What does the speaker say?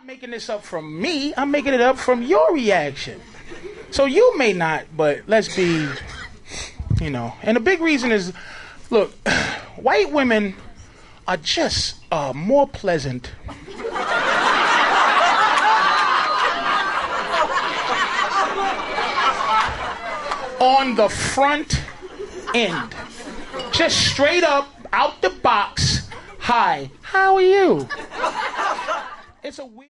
Making this up from me, I'm making it up from your reaction. So you may not, but let's be, and the big reason is, look, white women are just more pleasant. On the front end. Just straight up, out the box. Hi, how are you? It's a weird